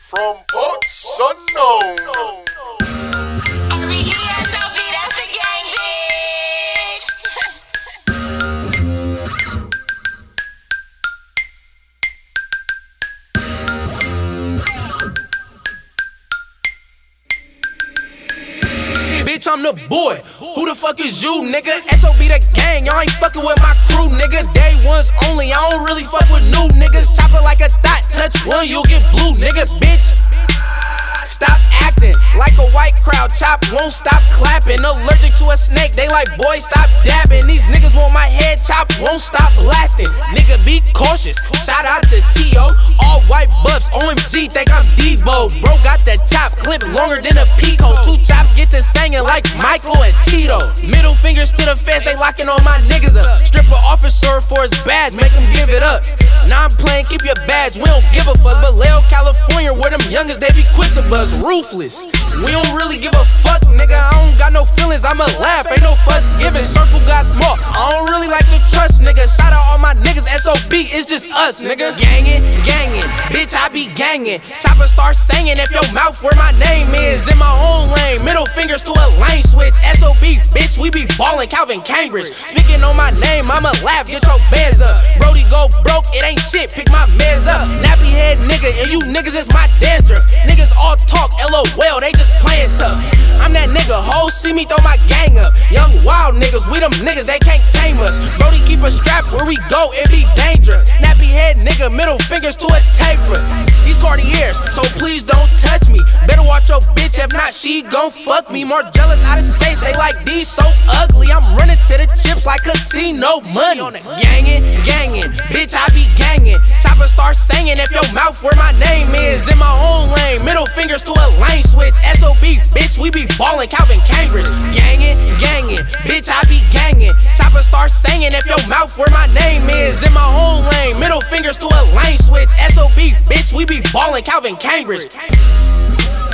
From parts unknown. R-E-E-S-O-B, that's the gang, bitch. Bitch, I'm the boy. Who the fuck is you, nigga? SOB the gang, y'all ain't fucking with my crew, nigga. Day ones only, I don't really fuck with new niggas. Chop it like a thought, touch one, you'll get blue, nigga, bitch. Stop acting like a white crowd, chop won't stop clapping. Allergic to a snake, they like, boy, stop dabbing. These niggas want my head chop, won't stop blasting. Nigga, be cautious, shout out to T.O. All white buffs, OMG, think I'm Debo. Bro got that chop, clip longer than a Pico. Two chops get to singing like Michael and Tito. Middle fingers to the feds, they locking all my niggas up. Stripper officer for his badge, make him give it up. Now I'm playing, keep your badge, we don't give a fuck. But Leo, California, where them youngest, they be quick to buzz. Ruthless, we don't really give a fuck, nigga. I don't got no feelings, I'ma laugh, ain't no fucks given. Circle got small, I don't really like to trust, nigga. Shout out all my niggas, SOB, it's just us, nigga. Gangin', bitch, I be gangin'. Chopper start singing if your mouth where my name is. In my own lane, middle fingers to a lane switch. SOB, bitch, we be ballin', Calvin Cambridge. Speaking on my name, I'ma laugh, get your bands up. Brody go broke, it ain't shit, pick my mans up. Nappy head nigga, and you niggas is my dandruff. Niggas all talk, LOL, they just playin' tough. I'm that nigga, hoes see me throw my gang up. Young wild niggas, we them niggas, they can't tame us. Brody keep a strap, where we go, it be dangerous. Nappy head nigga, middle fingers to a taper. These Cartiers, so please don't touch me. Better watch your bitch, if not she gon' fuck me. More jealous out of space, they like these so ugly. I'm running to the chips like casino money. Gangin', bitch, I be gangin'. Chopper start singing if your mouth where my name is. In my own lane, middle fingers to a lane switch. SOB, bitch, we be ballin', Calvin Cambridge. Gangin', bitch, I be gangin'. Chopper start singing if your mouth where my name is. In my own lane, middle fingers to a lane switch. SOB, bitch, we be ballin', Calvin Cambridge.